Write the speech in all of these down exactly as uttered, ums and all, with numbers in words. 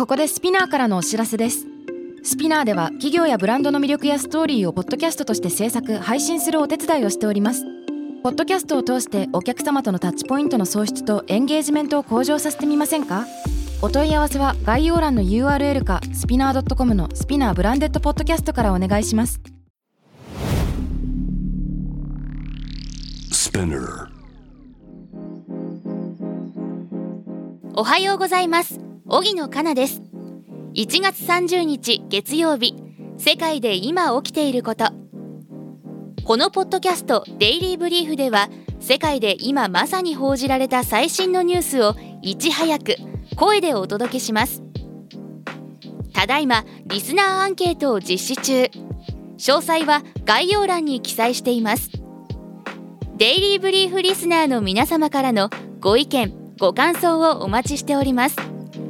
ここでスピナーからのお知らせです。スピナーでは企業やブランドの魅力やストーリーをポッドキャストとして制作・配信するお手伝いをしております。ポッドキャストを通してお客様とのタッチポイントの創出とエンゲージメントを向上させてみませんか？お問い合わせは概要欄の ユーアールエル かスピナー ドットコム のスピナーブランデッドポッドキャストからお願いします。 おはようございます。荻野かなです。いちがつさんじゅうにち月曜日、世界で今起きていること。このポッドキャストデイリーブリーフでは、世界で今まさに報じられた最新のニュースをいち早く声でお届けします。ただいまリスナーアンケートを実施中。詳細は概要欄に記載しています。デイリーブリーフリスナーの皆様からのご意見ご感想をお待ちしております。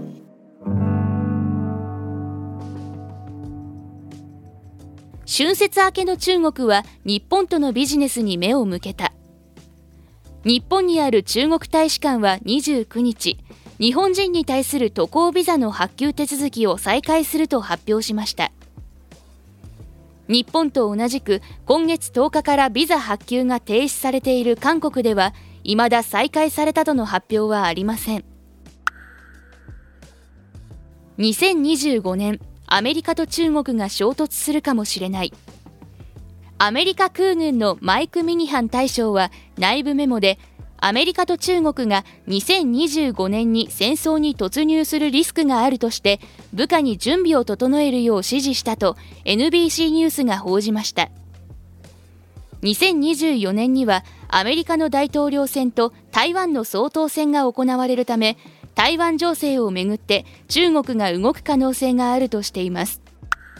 春節明けの中国は日本とのビジネスに目を向けた。日本にある中国大使館はにじゅうくにち、日本人に対する渡航ビザの発給手続きを再開すると発表しました。日本と同じく今月とおかからビザ発給が停止されている韓国では、未だ再開されたとの発表はありません。にせんにじゅうごねん、アメリカと中国が衝突するかもしれない。アメリカ空軍のマイク・ミニハン大将は内部メモで、アメリカと中国がにせんにじゅうごねんに戦争に突入するリスクがあるとして部下に準備を整えるよう指示したと エヌビーシー ニュースが報じました。にせんにじゅうよねんにはアメリカの大統領選と台湾の総統選が行われるため、台湾情勢をめぐって中国が動く可能性があるとしています。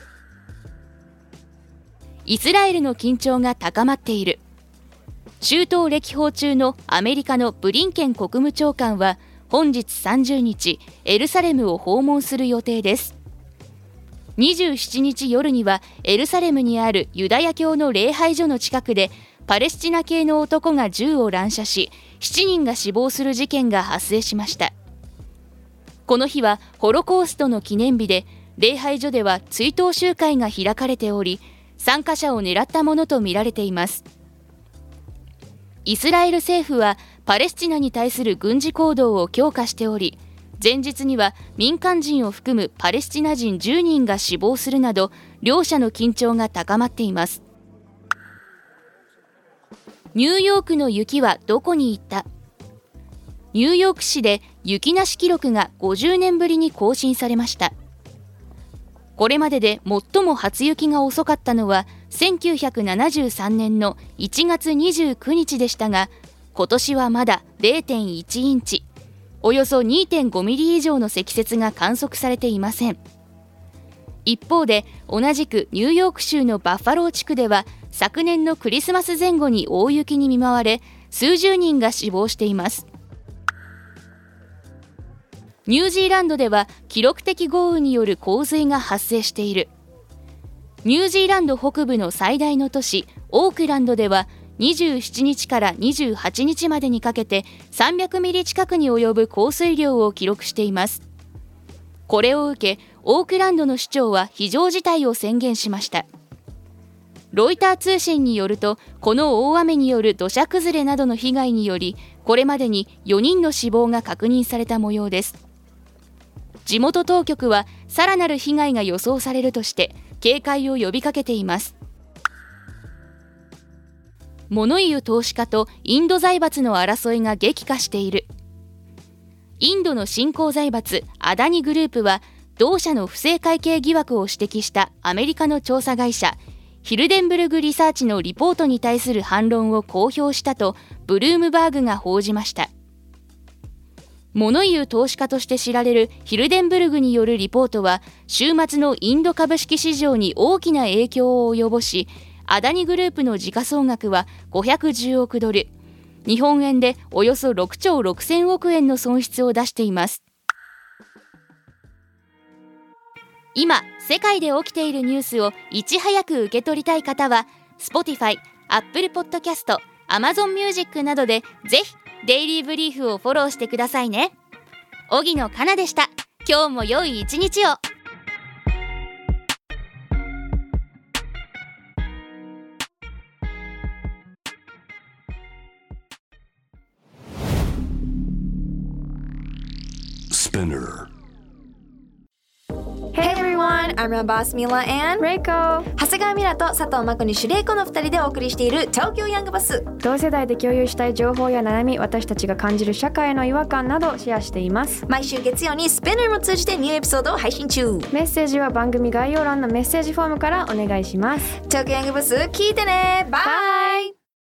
イスラエルの緊張が高まっている。中東歴訪中のアメリカのブリンケン国務長官は本日さんじゅうにち、エルサレムを訪問する予定です。にじゅうしちにち夜にはエルサレムにあるユダヤ教の礼拝所の近くでパレスチナ系の男が銃を乱射し、しちにんが死亡する事件が発生しました。この日はホロコーストの記念日で、礼拝所では追悼集会が開かれており、参加者を狙ったものとみられています。イスラエル政府はパレスチナに対する軍事行動を強化しており、前日には民間人を含むパレスチナ人じゅうにんが死亡するなど、両者の緊張が高まっています。ニューヨークの雪はどこに行った？ニューヨーク市で雪なし記録がごじゅうねんぶりに更新されました。これまでで最も初雪が遅かったのはせんきゅうひゃくななじゅうさんねんのいちがつにじゅうくにちでしたが、今年はまだ れいてんいちインチ、およそ にてんごミリ以上の積雪が観測されていません。一方で同じくニューヨーク州のバッファロー地区では昨年のクリスマス前後に大雪に見舞われ、数十人が死亡しています。ニュージーランドでは記録的豪雨による洪水が発生している。ニュージーランド北部の最大の都市オークランドではにじゅうしちにちからにじゅうはちにちまでにかけてさんびゃくミリ近くに及ぶ降水量を記録しています。これを受け、オークランドの市長は非常事態を宣言しました。ロイター通信によると、この大雨による土砂崩れなどの被害により、これまでによにんの死亡が確認された模様です。地元当局はさらなる被害が予想されるとして警戒を呼びかけています。物言う投資家とインド財閥の争いが激化している。インドの新興財閥アダニグループは同社の不正会計疑惑を指摘したアメリカの調査会社ヒルデンブルグリサーチのリポートに対する反論を公表したとブルームバーグが報じました。物言う投資家として知られるヒルデンブルグによるリポートは週末のインド株式市場に大きな影響を及ぼし、アダニグループの時価総額はごひゃくじゅうおくドル、日本円でおよそろくちょうろくせんおくえんの損失を出しています。今世界で起きているニュースをいち早く受け取りたい方は Spotify、Apple Podcast、Amazon Music などでぜひデイリーブリーフをフォローしてくださいね。荻野かなでした。 今日も良い一日を。 Spinner. Hey everyone, I'm your boss Mila and Reiko。 長谷川ミラと佐藤真子にシュレイコのふたりでお送りしている東京ヤングバス。 同世代で共有したい情報や悩み、私たちが感じる社会の違和感などシェアしています。 毎週月曜にスピナーも通じてニューエピソードを配信中。 メッセージは番組概要欄のメッセージフォームからお願いします。 東京ヤングバス聞いてね。バイ。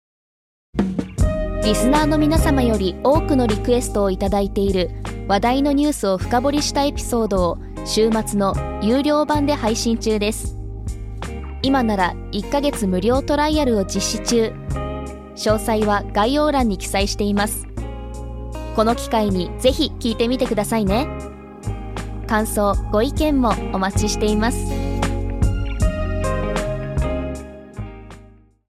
リスナーの皆様より多くのリクエストをいただいている話題のニュースを深掘りしたエピソードを週末の有料版で配信中です。今ならいっかげつ無料トライアルを実施中。詳細は概要欄に記載しています。この機会にぜひ聞いてみてくださいね。感想、ご意見もお待ちしています。